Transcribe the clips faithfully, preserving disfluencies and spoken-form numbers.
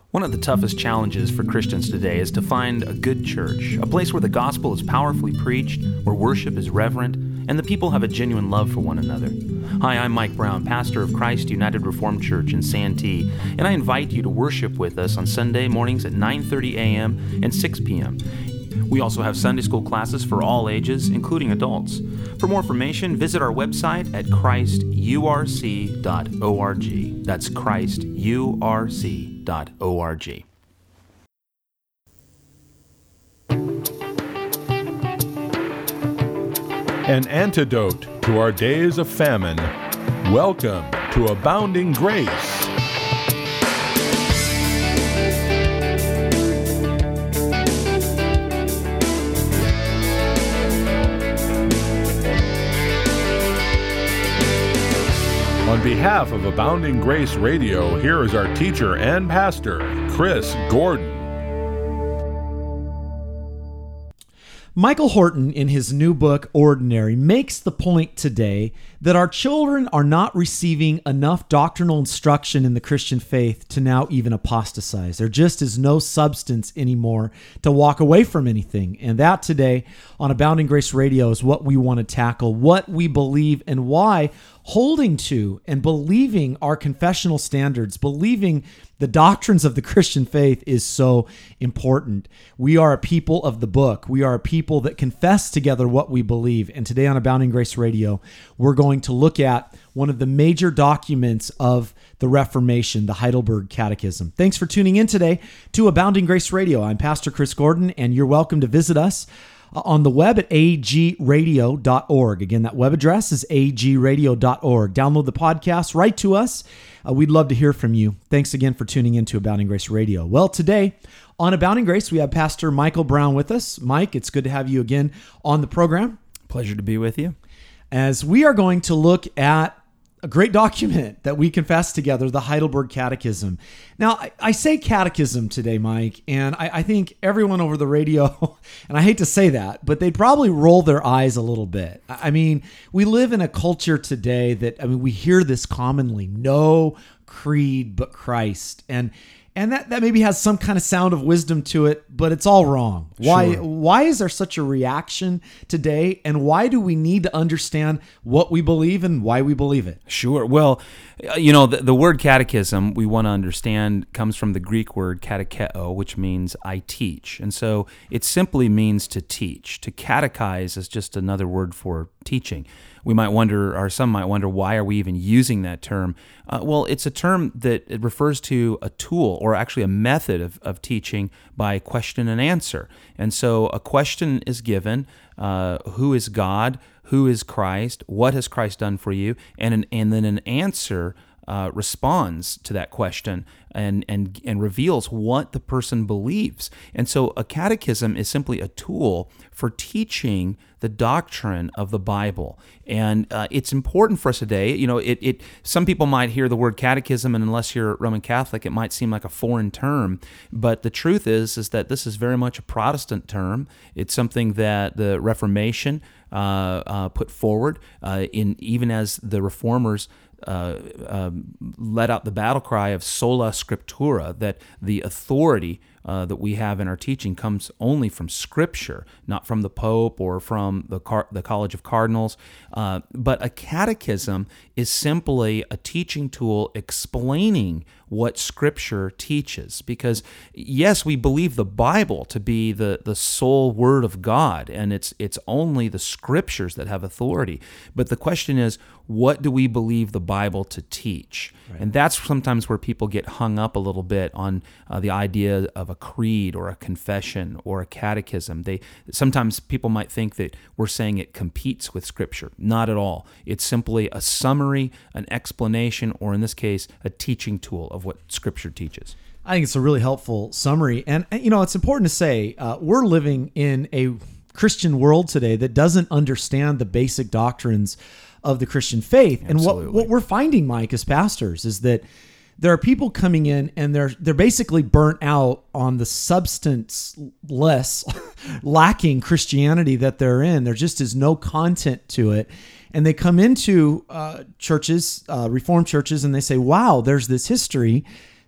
One of the toughest challenges for Christians today is to find a good church, a place where the gospel is powerfully preached, where worship is reverent, and the people have a genuine love for one another. Hi, I'm Mike Brown, pastor of Christ United Reformed Church in Santee, and I invite you to worship with us on Sunday mornings at nine thirty a.m. and six p.m. We also have Sunday school classes for all ages, including adults. For more information, visit our website at christ u r c dot org. That's christ u r c dot org. An antidote to our days of famine. Welcome to Abounding Grace. On behalf of Abounding Grace Radio, here is our teacher and pastor, Chris Gordon. Michael Horton, in his new book, Ordinary, makes the point today that our children are not receiving enough doctrinal instruction in the Christian faith to now even apostatize. There just is no substance anymore to walk away from anything. And that today on Abounding Grace Radio is what we want to tackle, what we believe and why holding to and believing our confessional standards, believing the doctrines of the Christian faith is so important. We are a people of the book. We are a people that confess together what we believe. And today on Abounding Grace Radio, we're going to look at one of the major documents of the Reformation, the Heidelberg Catechism. Thanks for tuning in today to Abounding Grace Radio. I'm Pastor Chris Gordon, and you're welcome to visit us on the web at a g radio dot org. Again, that web address is a g radio dot org. Download the podcast, write to us. Uh, we'd love to hear from you. Thanks again for tuning in to Abounding Grace Radio. Well, today on Abounding Grace, we have Pastor Michael Brown with us. Mike, it's good to have you again on the program. Pleasure to be with you. As we are going to look at a great document that we confess together, the Heidelberg Catechism. Now, I, I say catechism today, Mike, and I, I think everyone over the radio, and I hate to say that, but they'd probably roll their eyes a little bit. I mean, we live in a culture today that, I mean, we hear this commonly, no creed but Christ. And And that, that maybe has some kind of sound of wisdom to it, but it's all wrong. Why Sure. why is there such a reaction today? And why do we need to understand what we believe and why we believe it? Sure. Well, you know, the, the word catechism, we want to understand, comes from the Greek word katecheo, which means I teach. And so it simply means to teach. To catechize is just another word for teaching. We might wonder, or some might wonder, why are we even using that term? Uh, well, it's a term that it refers to a tool, or actually a method of, of teaching by question and answer. And so a question is given, uh, who is God? Who is Christ? What has Christ done for you? And an, and then an answer uh, responds to that question and, and, and reveals what the person believes. And so a catechism is simply a tool for teaching the doctrine of the Bible. And uh, it's important for us today. You know, it, it some people might hear the word catechism, and unless you're Roman Catholic, it might seem like a foreign term. But the truth is, is that this is very much a Protestant term. It's something that the Reformation uh, uh, put forward, uh, in even as the Reformers Uh, uh, let out the battle cry of sola scriptura, that the authority uh, that we have in our teaching comes only from Scripture, not from the Pope or from the Car- the College of Cardinals. Uh, but a catechism is simply a teaching tool explaining what Scripture teaches. Because yes, we believe the Bible to be the, the sole Word of God, and it's it's only the Scriptures that have authority. But the question is, what do we believe the Bible to teach? Right. And that's sometimes where people get hung up a little bit on uh, the idea of a creed or a confession or a catechism. They sometimes people might think that we're saying it competes with Scripture. Not at all. It's simply a summary, an explanation, or in this case, a teaching tool of what Scripture teaches. I think it's a really helpful summary. And, you know, it's important to say uh, we're living in a Christian world today that doesn't understand the basic doctrines of the Christian faith. Absolutely. And what, what we're finding, Mike, as pastors, is that there are people coming in and they're they're basically burnt out on the substance-less, lacking Christianity that they're in. There just is no content to it. And they come into uh, churches, uh, Reformed churches, and they say, wow, there's this history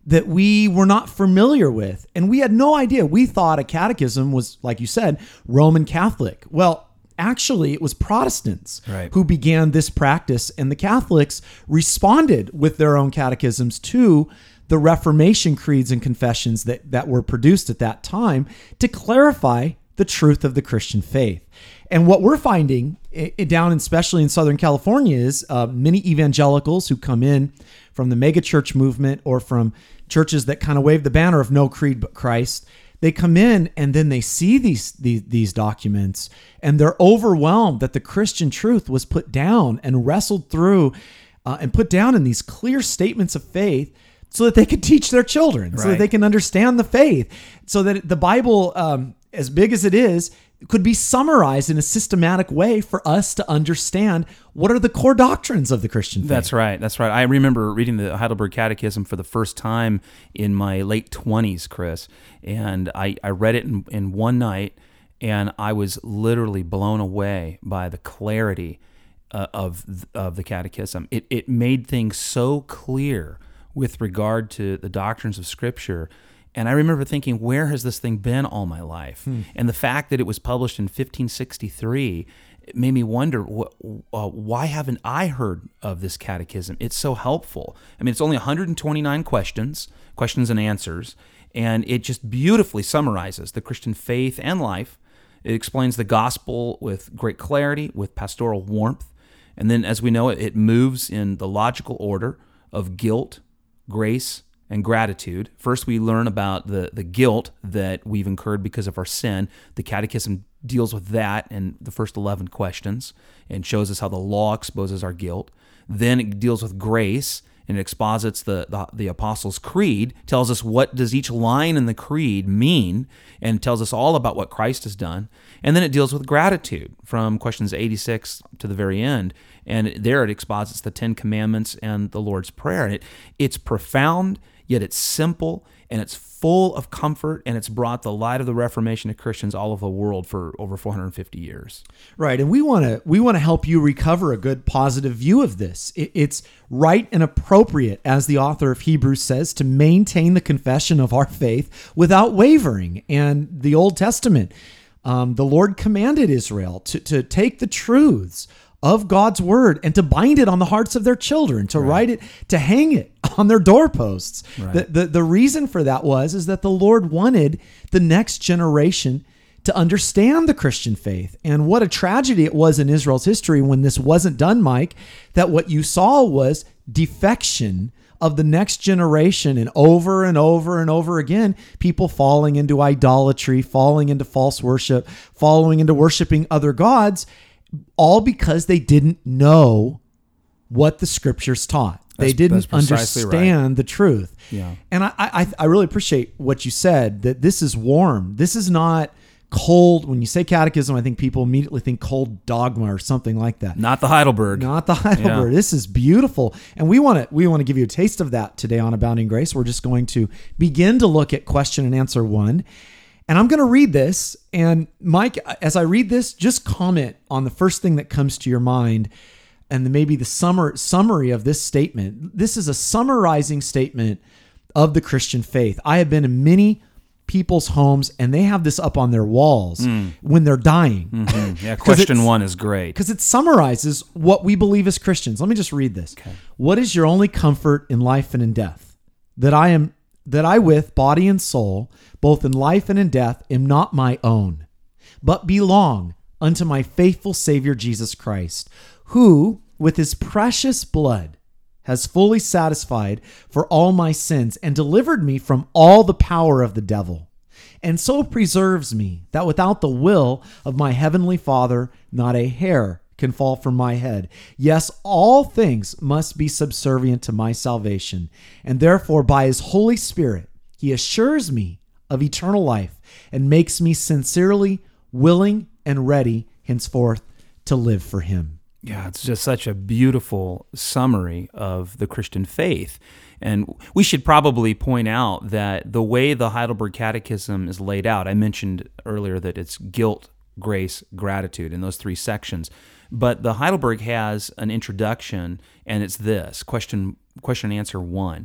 that we were not familiar with. And we had no idea. We thought a catechism was, like you said, Roman Catholic. Well, actually, it was Protestants Right. who began this practice, and the Catholics responded with their own catechisms to the Reformation creeds and confessions that, that were produced at that time to clarify the truth of the Christian faith. And what we're finding i- i- down, especially in Southern California, is uh, many evangelicals who come in from the megachurch movement or from churches that kind of wave the banner of no creed but Christ. They come in and then they see these, these these documents, and they're overwhelmed that the Christian truth was put down and wrestled through uh, and put down in these clear statements of faith so that they could teach their children, so that Right. they can understand the faith, so that the Bible, um, as big as it is, could be summarized in a systematic way for us to understand what are the core doctrines of the Christian faith. That's right. That's right. I remember reading the Heidelberg Catechism for the first time in my late twenties, Chris, and I, I read it in, in one night, and I was literally blown away by the clarity uh, of of the Catechism. It it made things so clear with regard to the doctrines of Scripture. And I remember thinking, where has this thing been all my life? Hmm. And the fact that it was published in fifteen sixty-three it made me wonder, wh- uh, why haven't I heard of this catechism? It's so helpful. I mean, it's only one hundred twenty-nine questions, questions and answers, and it just beautifully summarizes the Christian faith and life. It explains the gospel with great clarity, with pastoral warmth. And then, as we know, it, it moves in the logical order of guilt, grace, and gratitude. First, we learn about the, the guilt that we've incurred because of our sin. The Catechism deals with that in the first eleven questions and shows us how the law exposes our guilt. Then it deals with grace and it exposits the, the, the Apostles' Creed, tells us what does each line in the Creed mean, and tells us all about what Christ has done. And then it deals with gratitude from questions eighty-six to the very end. And there it exposits the Ten Commandments and the Lord's Prayer. And it, it's profound, yet it's simple, and it's full of comfort, and it's brought the light of the Reformation to Christians all over the world for over four hundred fifty years. Right, and we want to we want to help you recover a good, positive view of this. It, it's right and appropriate, as the author of Hebrews says, to maintain the confession of our faith without wavering. And the Old Testament, um, the Lord commanded Israel to to take the truths of God's word and to bind it on the hearts of their children, to right. write it, to hang it on their doorposts. Right. The, the the reason for that was is that the Lord wanted the next generation to understand the Christian faith. And what a tragedy it was in Israel's history when this wasn't done, Mike, that what you saw was defection of the next generation, and over and over and over again, people falling into idolatry, falling into false worship, falling into worshiping other gods, all because they didn't know what the Scriptures taught. They That's, didn't that's understand right. the truth. Yeah. And I, I I really appreciate what you said, that this is warm. This is not cold. When you say catechism, I think people immediately think cold dogma or something like that. Not the Heidelberg. Not the Heidelberg. Yeah. This is beautiful. And we want to we want to give you a taste of that today on Abounding Grace. We're just going to begin to look at question and answer one. And I'm going to read this. And Mike, as I read this, just comment on the first thing that comes to your mind, and then maybe the summer, summary of this statement. This is a summarizing statement of the Christian faith. I have been in many people's homes, and they have this up on their walls mm. when they're dying. Mm-hmm. Yeah, question one is great. Because it summarizes what we believe as Christians. Let me just read this. Okay. What is your only comfort in life and in death? That I am... that I with body and soul, both in life and in death, am not my own, but belong unto my faithful Savior Jesus Christ, who with his precious blood has fully satisfied for all my sins and delivered me from all the power of the devil, and so preserves me that without the will of my heavenly Father, not a hair can fall from my head. Yes, all things must be subservient to my salvation, and therefore by his Holy Spirit, he assures me of eternal life and makes me sincerely willing and ready henceforth to live for him. Yeah, it's just such a beautiful summary of the Christian faith. And we should probably point out that the way the Heidelberg Catechism is laid out, I mentioned earlier that it's guilt, grace, gratitude in those three sections. But the Heidelberg has an introduction, and it's this, question question and answer one.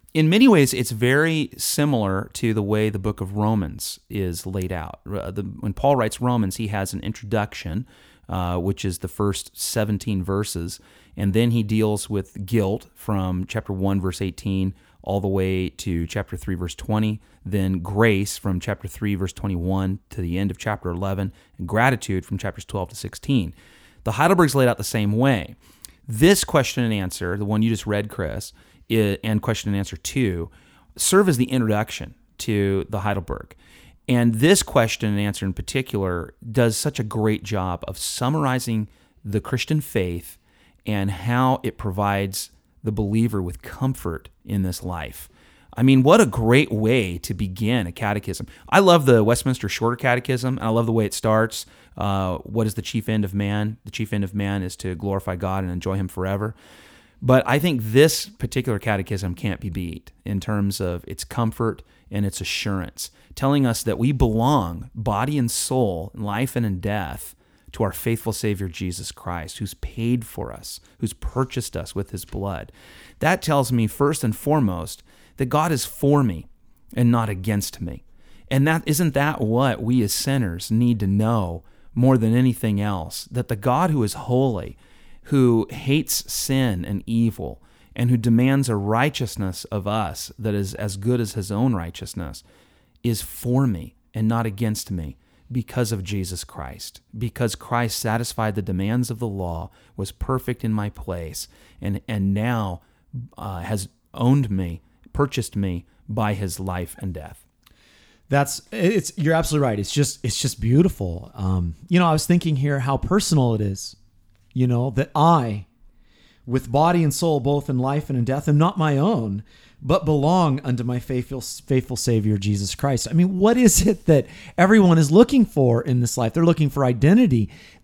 in many ways, it's very similar to the way the book of Romans is laid out. Uh, the, when Paul writes Romans, he has an introduction, uh, which is the first seventeen verses, and then he deals with guilt from chapter one, verse eighteen, all the way to chapter three, verse twenty, then grace from chapter three, verse twenty-one to the end of chapter eleven, and gratitude from chapters twelve to sixteen. The Heidelberg's laid out the same way. This question and answer, the one you just read, Chris, and question and answer two, serve as the introduction to the Heidelberg. And this question and answer in particular does such a great job of summarizing the Christian faith and how it provides the believer with comfort in this life. I mean, what a great way to begin a catechism. I love the Westminster Shorter Catechism, and I love the way it starts. Uh, what is the chief end of man? The chief end of man is to glorify God and enjoy Him forever. But I think this particular catechism can't be beat in terms of its comfort and its assurance, telling us that we belong, body and soul, in life and in death, to our faithful Savior Jesus Christ, who's paid for us, who's purchased us with His blood. That tells me first and foremost that God is for me and not against me. And that isn't that what we as sinners need to know more than anything else, that the God who is holy, who hates sin and evil, and who demands a righteousness of us that is as good as His own righteousness, is for me and not against me because of Jesus Christ. Because Christ satisfied the demands of the law, was perfect in my place, and, and now uh, has owned me, purchased me by His life and death. That's it's. You're absolutely right. It's just it's just beautiful. Um, you know, I was thinking here how personal it is. You know, that I, with body and soul, both in life and in death, am not my own, but belong unto my faithful, faithful Savior, Jesus Christ. I mean, what is it that everyone is looking for in this life? They're looking for identity.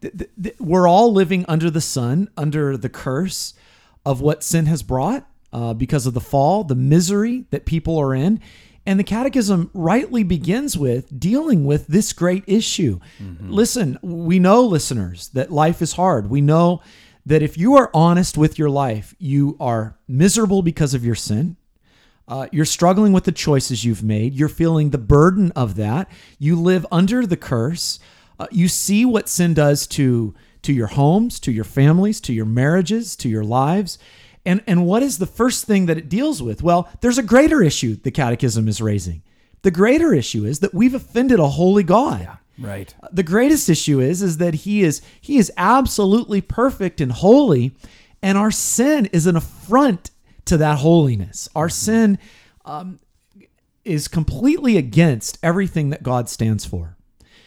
We're all living under the sun, under the curse of what sin has brought uh, because of the fall, the misery that people are in. And the Catechism rightly begins with dealing with this great issue. Mm-hmm. Listen, we know, listeners, that life is hard. We know that if you are honest with your life, you are miserable because of your sin. Uh, you're struggling with the choices you've made. You're feeling the burden of that. You live under the curse. Uh, you see what sin does to, to your homes, to your families, to your marriages, to your lives. And and what is the first thing that it deals with? Well, there's a greater issue the Catechism is raising. The greater issue is that we've offended a holy God. Yeah, right. The greatest issue is, is that he is he is absolutely perfect and holy, and our sin is an affront to that holiness. Our sin um, is completely against everything that God stands for.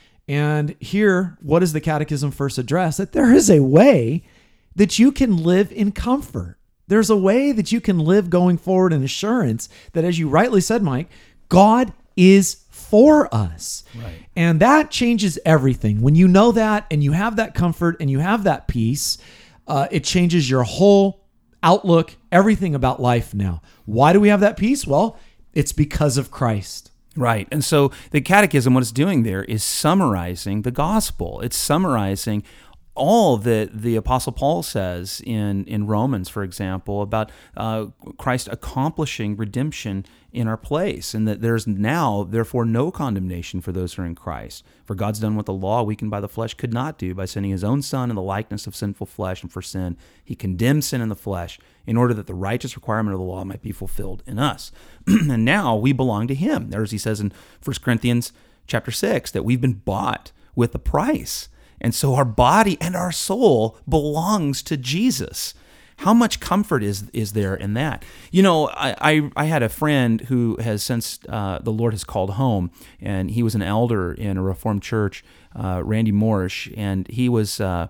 And here, what does the Catechism first address? That there is a way that you can live in comfort. There's a way that you can live going forward in assurance that, as you rightly said, Mike, God is for us. Right. And that changes everything. When you know that and you have that comfort and you have that peace, uh, it changes your whole outlook, everything about life now. Why do we have that peace? Well, it's because of Christ. Right. And so the Catechism, what it's doing there is summarizing the gospel. It's summarizing all that the Apostle Paul says in, in Romans, for example, about uh, Christ accomplishing redemption in our place, and that there's now, therefore, no condemnation for those who are in Christ. For God's done what the law, weakened by the flesh, could not do by sending His own Son in the likeness of sinful flesh, and for sin, He condemned sin in the flesh in order that the righteous requirement of the law might be fulfilled in us. And now we belong to Him. There's, he says in First Corinthians chapter six, that we've been bought with a price. And so our body and our soul belongs to Jesus. How much comfort is is there in that? You know, I I, I had a friend who has since uh, the Lord has called home, and he was an elder in a Reformed church, uh, Randy Morrish, and he was uh,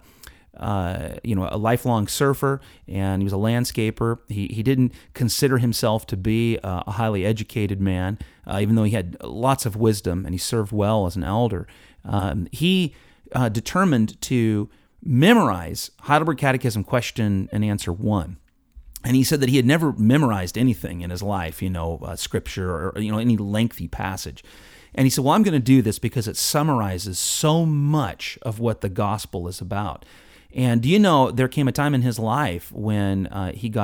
uh, you know a lifelong surfer, and he was a landscaper. He he didn't consider himself to be a, a highly educated man, uh, even though he had lots of wisdom and he served well as an elder. Um, he Uh, determined to memorize Heidelberg Catechism question and answer one. And he said that he had never memorized anything in his life, you know, uh, scripture or, you know, any lengthy passage. And he said, well, I'm going to do this because it summarizes so much of what the gospel is about. And do you know, there came a time in his life when uh, he got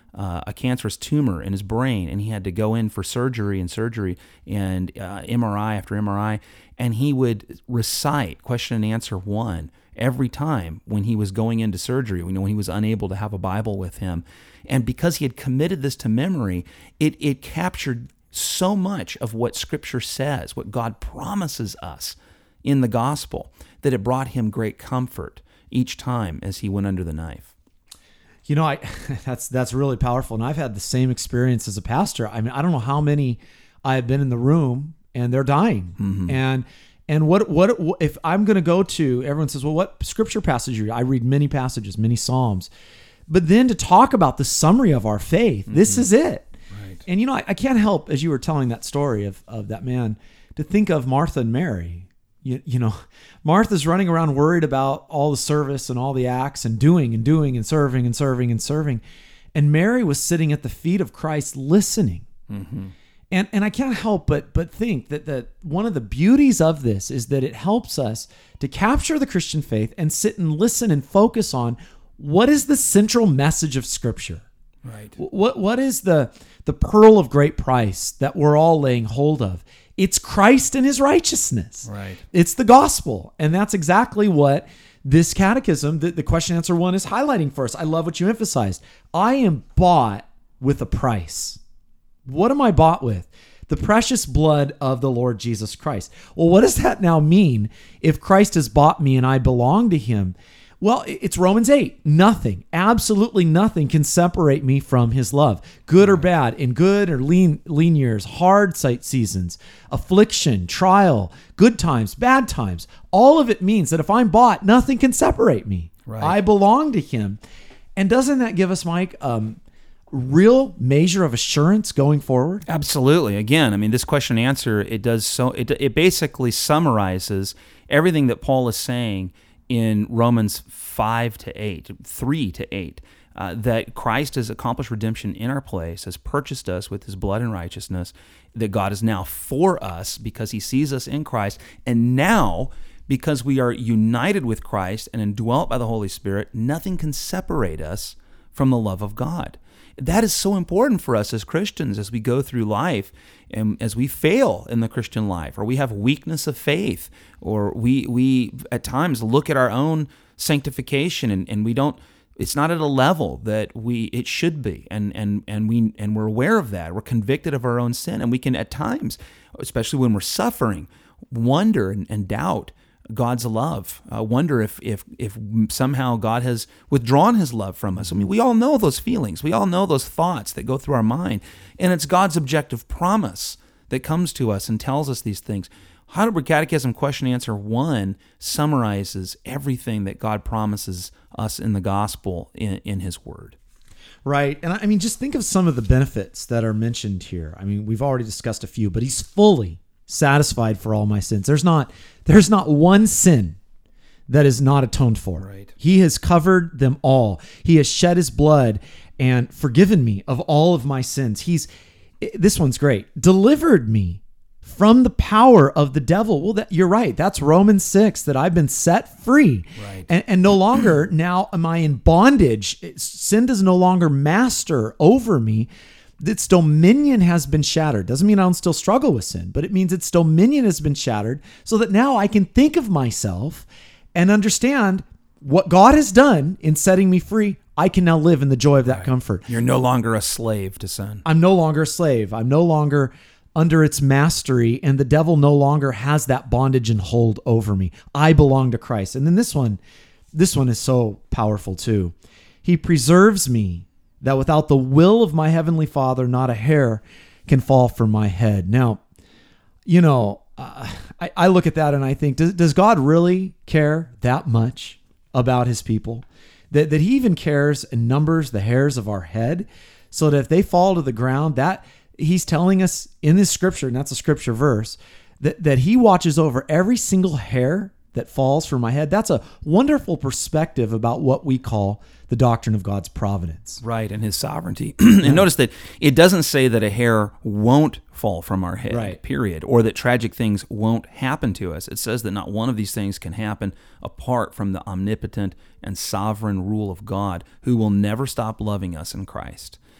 uh, a cancerous tumor in his brain, and he had to go in for surgery and surgery and uh, M R I after M R I, and he would recite question and answer one every time when he was going into surgery, you know, when he was unable to have a Bible with him. And because he had committed this to memory, it, it captured so much of what Scripture says, what God promises us in the gospel, that it brought him great comfort each time as he went under the knife. You know, I that's that's really powerful. And I've had the same experience as a pastor. I mean, I don't know how many I have been in the room and they're dying. Mm-hmm. And And what what if I'm going to go to, everyone says, well, what scripture passage are you? I read many passages, many Psalms. But then to talk about the summary of our faith, mm-hmm. this is it. Right. And, you know, I, I can't help, as you were telling that story of, of that man, to think of Martha and Mary. You, you know, Martha's running around worried about all the service and all the acts and doing and doing and serving and serving and serving. And Mary was sitting at the feet of Christ listening. Mm-hmm. And and I can't help but but think that, that one of the beauties of this is that it helps us to capture the Christian faith and sit and listen and focus on what is the central message of Scripture. Right. What what is the the pearl of great price that we're all laying hold of? It's Christ and his righteousness. Right. It's the gospel. And that's exactly what this catechism, the, the question answer one, is highlighting for us. I love what you emphasized. I am bought with a price. What am I bought with? The precious blood of the Lord Jesus Christ. Well, what does that now mean if Christ has bought me and I belong to him? Well, it's Romans eight. Nothing, absolutely nothing can separate me from his love, good or bad, in good or lean, lean years, hard sight seasons, affliction, trial, good times, bad times. All of it means that if I'm bought, nothing can separate me. Right. I belong to him. And doesn't that give us, Mike, um, real measure of assurance going forward? Absolutely. Again, I mean, this question and answer, it does so, it, it basically summarizes everything that Paul is saying in Romans five to eight, three to eight, uh, that Christ has accomplished redemption in our place, has purchased us with his blood and righteousness, that God is now for us because he sees us in Christ, and now, because we are united with Christ and indwelt by the Holy Spirit, nothing can separate us from the love of God. That is so important for us as Christians as we go through life and as we fail in the Christian life, or we have weakness of faith, or we we at times look at our own sanctification and, and we don't, it's not at a level that we it should be, and and and we and we're aware of that. We're convicted of our own sin, and we can at times, especially when we're suffering, wonder and, and doubt God's love. Uh, wonder if if if somehow God has withdrawn his love from us. I mean, we all know those feelings. We all know those thoughts that go through our mind. And it's God's objective promise that comes to us and tells us these things. Heidelberg Catechism question answer one summarizes everything that God promises us in the gospel in, in his word. Right. And I mean, just think of some of the benefits that are mentioned here. I mean, we've already discussed a few, but he's fully satisfied for all my sins. There's not there's not one sin that is not atoned for. Right. He has covered them all. He has shed his blood and forgiven me of all of my sins. He's this one's great. Delivered me from the power of the devil. Well, that, you're right. That's Romans six, that I've been set free. Right. And, and no longer now am I in bondage. Sin does no longer master over me. Its dominion has been shattered. Doesn't mean I don't still struggle with sin, but it means its dominion has been shattered so that now I can think of myself and understand what God has done in setting me free. I can now live in the joy of that right. comfort. You're no longer a slave to sin. I'm no longer a slave. I'm no longer under its mastery, and the devil no longer has that bondage and hold over me. I belong to Christ. And then this one, this one is so powerful too. He preserves me, that without the will of my heavenly Father, not a hair can fall from my head. Now, you know, uh, I, I look at that and I think, does, does God really care that much about his people? That, that he even cares and numbers the hairs of our head so that if they fall to the ground, that he's telling us in this scripture, and that's a scripture verse, that, that he watches over every single hair that falls from my head. That's a wonderful perspective about what we call the doctrine of God's providence. Right, and his sovereignty. And notice that it doesn't say that a hair won't fall from our head, right. period, or that tragic things won't happen to us. It says that not one of these things can happen apart from the omnipotent and sovereign rule of God, who will never stop loving us in Christ.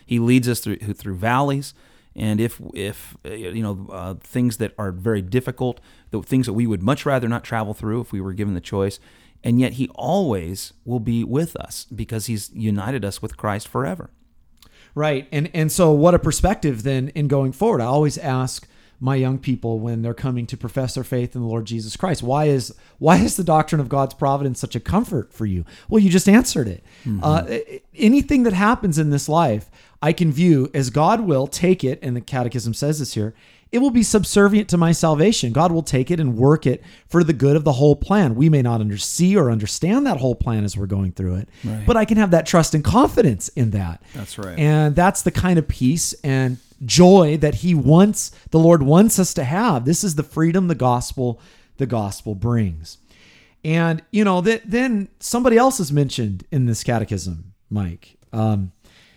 He leads us through through valleys. And if, if you know, uh, things that are very difficult, the things that we would much rather not travel through if we were given the choice, and yet he always will be with us because he's united us with Christ forever. Right. And and so what a perspective then in going forward. I always ask my young people when they're coming to profess their faith in the Lord Jesus Christ, why is why is the doctrine of God's providence such a comfort for you? Well, you just answered it. Mm-hmm. Uh, anything that happens in this life, I can view as God will take it, and the Catechism says this here, it will be subservient to my salvation. God will take it and work it for the good of the whole plan. We may not under, see or understand that whole plan as we're going through it, right. but I can have that trust and confidence in that. That's right. And that's the kind of peace and joy that he wants, the Lord wants us to have. This is the freedom the gospel, the gospel brings. And, you know, that then somebody else is mentioned in this catechism, Mike. Um,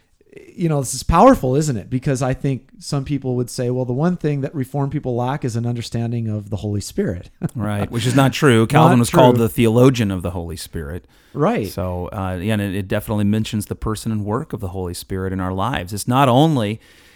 you know, this is powerful, isn't it? Because I think some people would say, well, the one thing that Reformed people lack is an understanding of the Holy Spirit. Right, which is not true. Calvin Not was true. called the theologian of the Holy Spirit. Right. So, uh, yeah, and it, it definitely mentions the person and work of the Holy Spirit in our lives. It's not only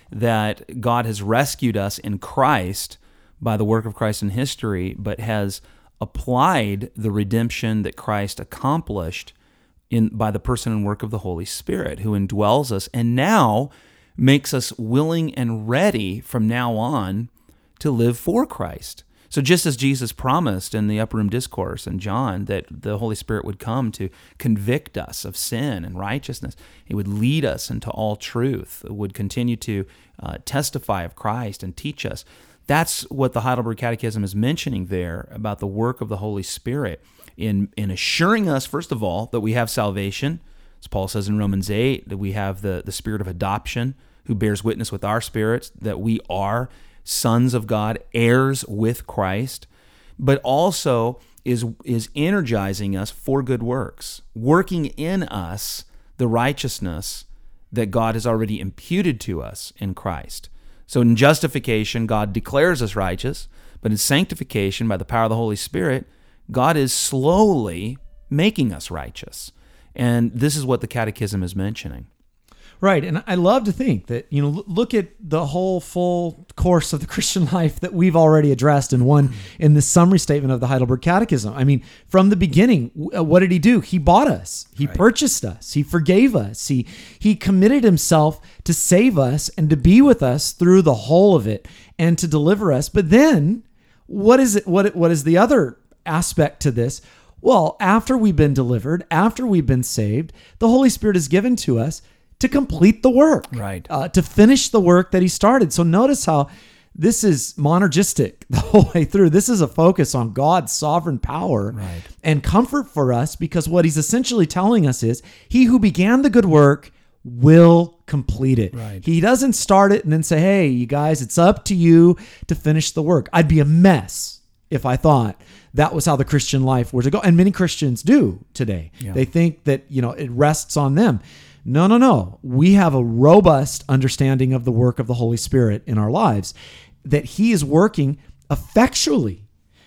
that God has rescued us in Christ by the work of Christ in history, but has applied the redemption that Christ accomplished in by the person and work of the Holy Spirit, who indwells us and now makes us willing and ready from now on to live for Christ. So just as Jesus promised in the Upper Room Discourse in John that the Holy Spirit would come to convict us of sin and righteousness, He would lead us into all truth, would continue to uh, testify of Christ and teach us. That's what the Heidelberg Catechism is mentioning there about the work of the Holy Spirit in, in assuring us, first of all, that we have salvation. As Paul says in Romans eight, that we have the, the spirit of adoption who bears witness with our spirits that we are sons of God, heirs with Christ, but also is, is energizing us for good works, working in us the righteousness that God has already imputed to us in Christ. So in justification, God declares us righteous, but in sanctification, by the power of the Holy Spirit, God is slowly making us righteous. And this is what the Catechism is mentioning. Right. And I love to think that, you know, look at the whole full course of the Christian life that we've already addressed in one, in the summary statement of the Heidelberg Catechism. I mean, from the beginning, what did he do? He bought us. He right. purchased us. He forgave us. He, he committed himself to save us and to be with us through the whole of it and to deliver us. But then what is it? What, what is the other aspect to this? Well, after we've been delivered, after we've been saved, the Holy Spirit is given to us to complete the work, right? Uh, to finish the work that he started. So notice how this is monergistic the whole way through. This is a focus on God's sovereign power right. and comfort for us, because what he's essentially telling us is he who began the good work will complete it. Right. He doesn't start it and then say, hey, you guys, it's up to you to finish the work. I'd be a mess if I thought that was how the Christian life were to go. And many Christians do today. Yeah. They think that, you know, it rests on them. No, no, no. We have a robust understanding of the work of the Holy Spirit in our lives, that he is working effectually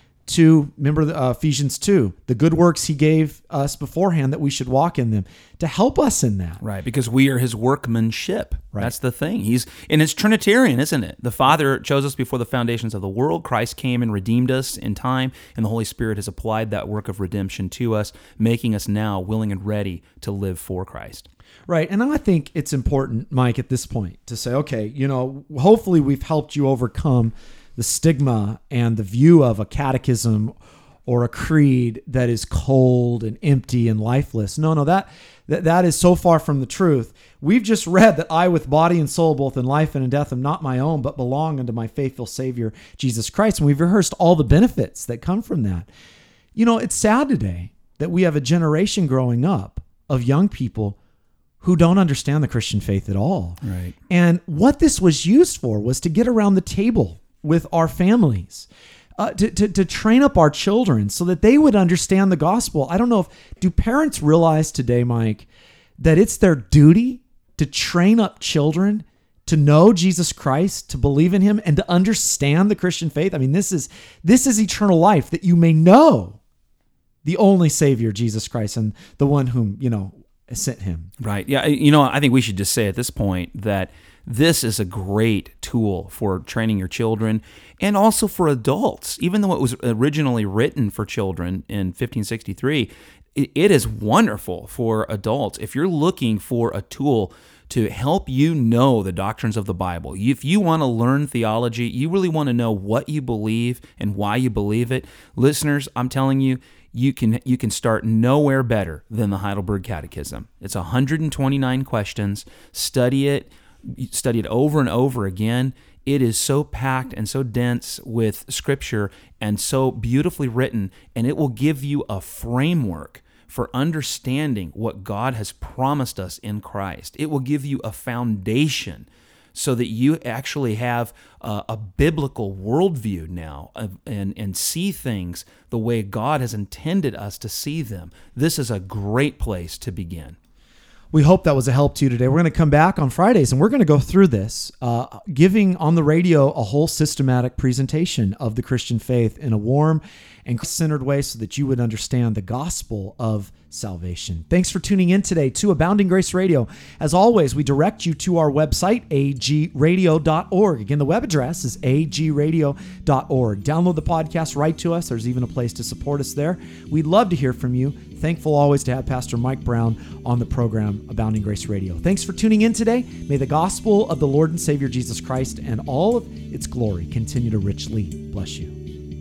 to, remember uh, Ephesians two, the good works he gave us beforehand that we should walk in them, to help us in that. Right, because we are his workmanship. Right. That's the thing. He's and it's Trinitarian, isn't it? The Father chose us before the foundations of the world. Christ came and redeemed us in time, and the Holy Spirit has applied that work of redemption to us, making us now willing and ready to live for Christ. Right. And I think it's important, Mike, at this point to say, okay, you know, hopefully we've helped you overcome the stigma and the view of a catechism or a creed that is cold and empty and lifeless. No, no, that, that, that is so far from the truth. We've just read that I, with body and soul, both in life and in death, am not my own, but belong unto my faithful Savior, Jesus Christ. And we've rehearsed all the benefits that come from that. You know, it's sad today that we have a generation growing up of young people who don't understand the Christian faith at all. Right. And what this was used for was to get around the table with our families, uh, to, to, to train up our children so that they would understand the gospel. I don't know if, do parents realize today, Mike, that it's their duty to train up children to know Jesus Christ, to believe in him, and to understand the Christian faith? I mean, this is, this is eternal life, that you may know the only Savior, Jesus Christ, and the one whom, you know, sent him. Right. Yeah. You know, I think we should just say at this point that this is a great tool for training your children and also for adults. Even though it was originally written for children in fifteen sixty-three, it is wonderful for adults. If you're looking for a tool to help you know the doctrines of the Bible, if you want to learn theology, you really want to know what you believe and why you believe it, listeners, I'm telling you, you can you can start nowhere better than the Heidelberg Catechism. It's one hundred twenty-nine questions. Study it. Study it over and over again. It is so packed and so dense with Scripture and so beautifully written, and it will give you a framework for understanding what God has promised us in Christ. It will give you a foundation so that you actually have a, a biblical worldview now uh, and, and see things the way God has intended us to see them. This is a great place to begin. We hope that was a help to you today. We're going to come back on Fridays and we're going to go through this, uh, giving on the radio a whole systematic presentation of the Christian faith in a warm and centered way so that you would understand the gospel of salvation. Thanks for tuning in today to Abounding Grace Radio. As always, we direct you to our website, a g radio dot org. Again, the web address is a g radio dot org. Download the podcast, write to us. There's even a place to support us there. We'd love to hear from you. Thankful always to have Pastor Mike Brown on the program, Abounding Grace Radio. Thanks for tuning in today. May the gospel of the Lord and Savior Jesus Christ and all of its glory continue to richly bless you.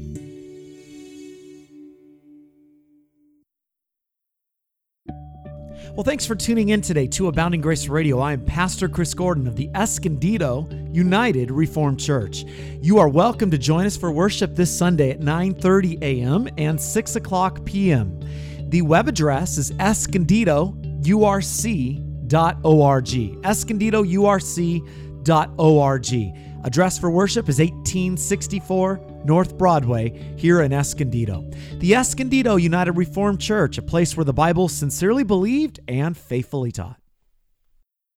Well, thanks for tuning in today to Abounding Grace Radio. I am Pastor Chris Gordon of the Escondido United Reformed Church. You are welcome to join us for worship this Sunday at nine thirty a.m. and six o'clock p.m. The web address is escondido u r c dot org. escondido u r c dot org. Address for worship is eighteen sixty-four North Broadway here in Escondido. The Escondido United Reformed Church, a place where the Bible is sincerely believed and faithfully taught.